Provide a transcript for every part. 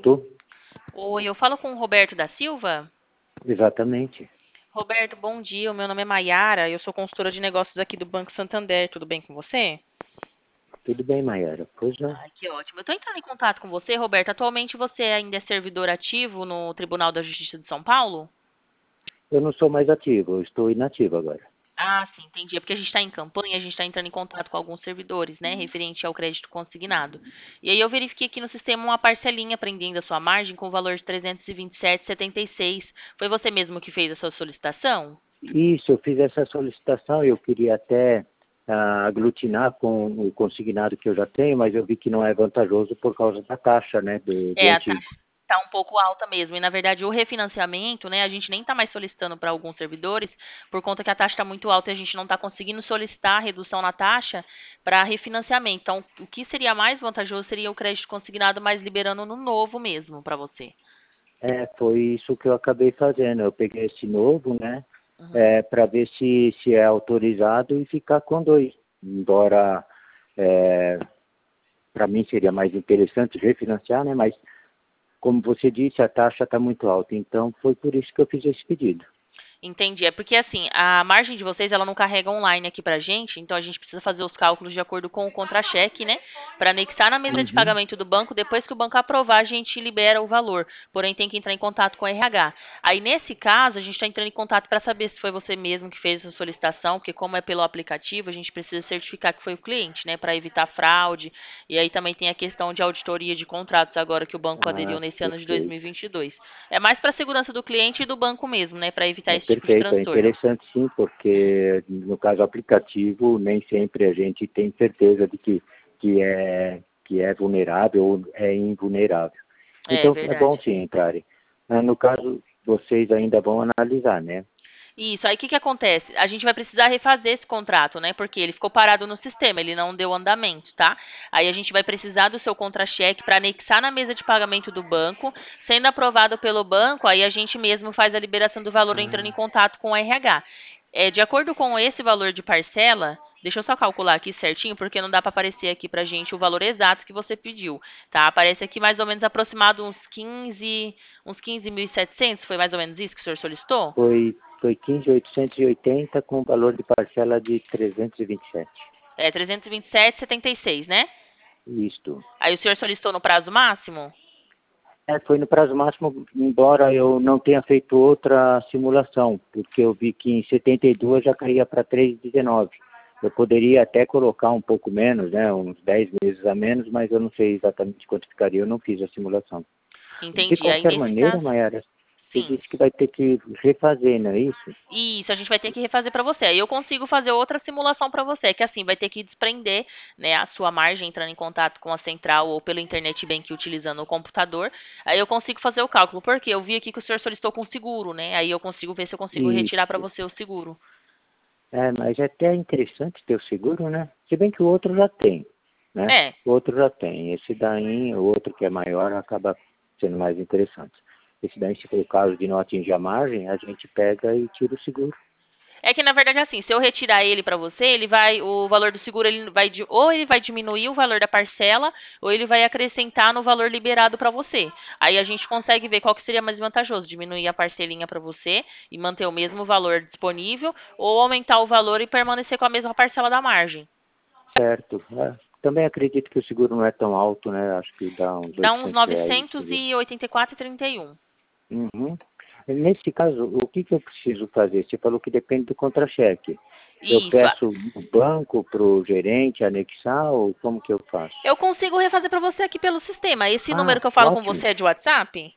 Tô, Oi, eu falo com o Roberto da Silva. exatamente. Roberto, bom dia. O meu nome é Maiara. Eu sou consultora de negócios aqui do Banco Santander. Tudo bem com você? Tudo bem, Mayara? Pois não. Ai, que ótimo. Eu estou entrando em contato com você, Roberto. Atualmente você ainda é servidor ativo no Tribunal da Justiça de São Paulo? Eu não sou mais ativo, eu estou inativo agora. Ah, sim, entendi. É porque a gente está em campanha, a gente está entrando em contato com alguns servidores, né, referente ao crédito consignado. E aí eu verifiquei aqui no sistema uma parcelinha prendendo a sua margem com o valor de 327,76. Foi você mesmo que fez a sua solicitação? Isso, eu fiz essa solicitação, eu queria até aglutinar com o consignado que eu já tenho, mas eu vi que não é vantajoso por causa da taxa, né, do É, a antigo. taxa está um pouco alta mesmo. E, na verdade, o refinanciamento, né, a gente nem está mais solicitando para alguns servidores, por conta que a taxa está muito alta e a gente não está conseguindo solicitar a redução na taxa para refinanciamento. Então, o que seria mais vantajoso seria o crédito consignado, mas liberando no novo mesmo para você. Foi isso que eu acabei fazendo. Eu peguei esse novo, né, Uhum. para ver se é autorizado e ficar com dois. Embora para mim seria mais interessante refinanciar, né, mas como você disse, a taxa está muito alta, então foi por isso que eu fiz esse pedido. Entendi. É porque assim, a margem de vocês ela não carrega online aqui pra gente, então a gente precisa fazer os cálculos de acordo com o contra-cheque, né? Para anexar na mesa de Uhum. pagamento do banco, depois que o banco aprovar, a gente libera o valor. Porém, tem que entrar em contato com o RH. Aí, nesse caso, a gente está entrando em contato para saber se foi você mesmo que fez a solicitação, porque como é pelo aplicativo, a gente precisa certificar que foi o cliente, né? Para evitar fraude. E aí também tem a questão de auditoria de contratos agora que o banco aderiu Ah, nesse ano de perfeito. 2022. É mais para a segurança do cliente e do banco mesmo, né? Para evitar É esse tipo de perfeito, é transtorno. interessante sim, porque no caso aplicativo, nem sempre a gente tem certeza de que é vulnerável ou é invulnerável. É Então é bom verdade. sim entrarem. No caso, vocês ainda vão analisar, né? Isso, aí o que que acontece? A gente vai precisar refazer esse contrato, né? Porque ele ficou parado no sistema, ele não deu andamento, tá? Aí a gente vai precisar do seu contra-cheque para anexar na mesa de pagamento do banco. Sendo aprovado pelo banco, aí a gente mesmo faz a liberação do valor entrando em Ah, contato com o RH. De acordo com esse valor de parcela, deixa eu só calcular aqui certinho, porque não dá para aparecer aqui pra gente o valor exato que você pediu, tá? Aparece aqui mais ou menos aproximado uns 15.700, foi mais ou menos isso que o senhor solicitou? foi 15.880 com valor de parcela de 327. É 327,76, né? Isto. Aí o senhor solicitou no prazo máximo? Foi no prazo máximo, embora eu não tenha feito outra simulação, porque eu vi que em 72 já caía para 3,19. Eu poderia até colocar um pouco menos, né, uns 10 meses a menos, mas eu não sei exatamente quanto ficaria, eu não fiz a simulação. De Entendi. Aí qualquer nesse maneira, caso, Mayara, você sim. disse que vai ter que refazer, não é isso? Isso, a gente vai ter que refazer para você. Aí eu consigo fazer outra simulação para você, que assim vai ter que desprender, né, a sua margem entrando em contato com a central ou pela internet bank utilizando o computador. Aí eu consigo fazer o cálculo, porque eu vi aqui que o senhor solicitou com seguro, né? Aí eu consigo ver se eu consigo retirar para Isso. você o seguro. Mas é até interessante ter o seguro, né? Se bem que o outro já tem, né? É, O outro já tem. Esse daí, o outro que é maior, acaba sendo mais interessante. Esse daí, se for o caso de não atingir a margem, a gente pega e tira o seguro. é que na verdade assim, se eu retirar ele para você, ele vai, o valor do seguro ele vai ou ele vai diminuir o valor da parcela, ou ele vai acrescentar no valor liberado para você. Aí a gente consegue ver qual que seria mais vantajoso, diminuir a parcelinha para você e manter o mesmo valor disponível, ou aumentar o valor e permanecer com a mesma parcela da margem. Certo. Também acredito que o seguro não é tão alto, né? Acho que dá uns Dá uns R$ 800 de seguro. 984,31. Uhum. Nesse caso, o que eu preciso fazer? Você falou que depende do contra-cheque. Eu Isso. peço o banco para o gerente anexar ou como que eu faço? Eu consigo refazer para você aqui pelo sistema. Esse número Ah, que eu falo com ótimo. você é de WhatsApp?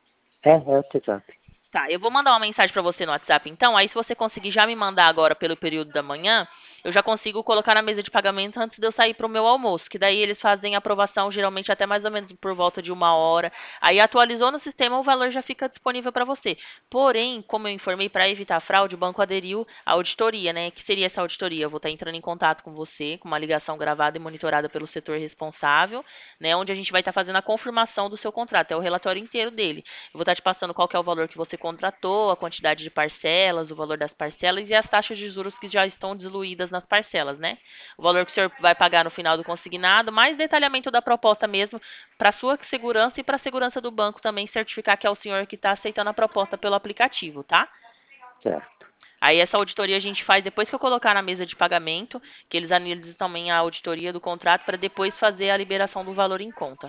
É o WhatsApp. Tá, eu vou mandar uma mensagem para você no WhatsApp, então. Aí, se você conseguir já me mandar agora pelo período da manhã, eu já consigo colocar na mesa de pagamento antes de eu sair para o meu almoço. Que daí eles fazem a aprovação geralmente até mais ou menos por volta de 1 hora. Aí, atualizou no sistema, o valor já fica disponível para você. Porém, como eu informei, para evitar fraude, o banco aderiu à auditoria, né? Que seria essa auditoria? Eu vou estar entrando em contato com você, com uma ligação gravada e monitorada pelo setor responsável, né? Onde a gente vai estar fazendo a confirmação do seu contrato, é o relatório inteiro dele. Eu vou estar te passando qual que é o valor que você contratou, a quantidade de parcelas, o valor das parcelas e as taxas de juros que já estão diluídas nas parcelas, né? O valor que o senhor vai pagar no final do consignado, mais detalhamento da proposta mesmo, para sua segurança e para a segurança do banco também certificar que é o senhor que está aceitando a proposta pelo aplicativo, tá? Certo. Aí essa auditoria a gente faz depois que eu colocar na mesa de pagamento, que eles analisam também a auditoria do contrato para depois fazer a liberação do valor em conta.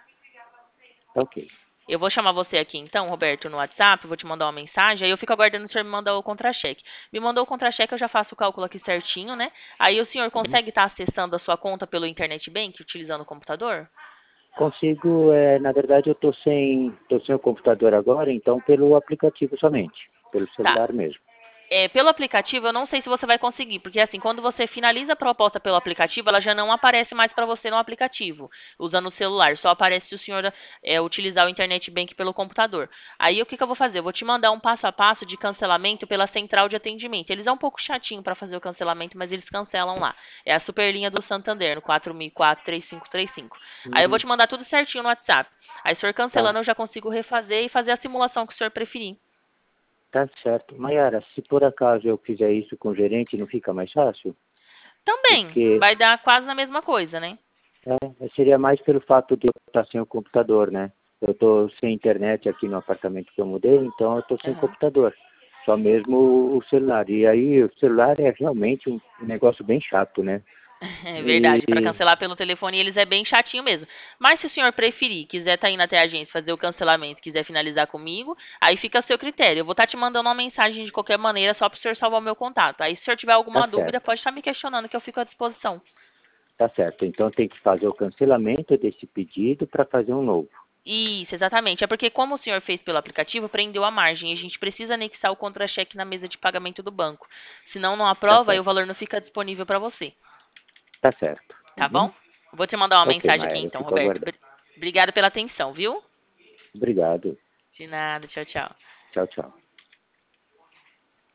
Ok. Eu vou chamar você aqui então, Roberto, no WhatsApp, vou te mandar uma mensagem, aí eu fico aguardando o senhor me mandar o contra-cheque. Me mandou o contra-cheque, eu já faço o cálculo aqui certinho, né? Aí o senhor Uhum. consegue estar acessando a sua conta pelo Internet Bank, utilizando o computador? Consigo, na verdade eu tô sem o computador agora, então pelo aplicativo somente, pelo Tá. celular mesmo. Pelo aplicativo, eu não sei se você vai conseguir, porque assim, quando você finaliza a proposta pelo aplicativo, ela já não aparece mais para você no aplicativo, usando o celular, só aparece se o senhor utilizar o Internet Bank pelo computador. Aí o que que eu vou fazer? Eu vou te mandar um passo a passo de cancelamento pela central de atendimento. Eles é um pouco chatinho para fazer o cancelamento, mas eles cancelam lá. É a Superlinha do Santander, no 4004-3535. Aí eu vou Uhum. te mandar tudo certinho no WhatsApp. Aí, o senhor Tá, cancelando, eu já consigo refazer e fazer a simulação que o senhor preferir. tá certo. Maiara, se por acaso eu fizer isso com o gerente, não fica mais fácil? Também Porque vai dar quase na mesma coisa, né? seria mais pelo fato de eu estar sem o computador, né? Eu estou sem internet aqui no apartamento que eu mudei, então eu estou sem Aham. computador. Só mesmo o celular. E aí o celular é realmente um negócio bem chato, né? É verdade, para E cancelar pelo telefone eles é bem chatinho mesmo. Mas se o senhor preferir, quiser estar indo até a agência fazer o cancelamento, quiser finalizar comigo, aí fica a seu critério. Eu vou estar te mandando uma mensagem de qualquer maneira só para o senhor salvar o meu contato. Aí se o senhor tiver tá alguma dúvida, certo, pode estar me questionando que eu fico à disposição. tá certo. Então tem que fazer o cancelamento desse pedido para fazer um novo. Isso, exatamente. É porque como o senhor fez pelo aplicativo, prendeu a margem e a gente precisa anexar o contra-cheque na mesa de pagamento do banco. Senão não Tá aprova e o certo, valor não fica disponível para você. tá certo. Tá Uhum. bom? Vou te mandar uma Ok, mensagem aqui Maera, eu então, fico Roberto. aguardando. Obrigada pela atenção, viu? Obrigado. De nada, tchau, tchau. Tchau, tchau.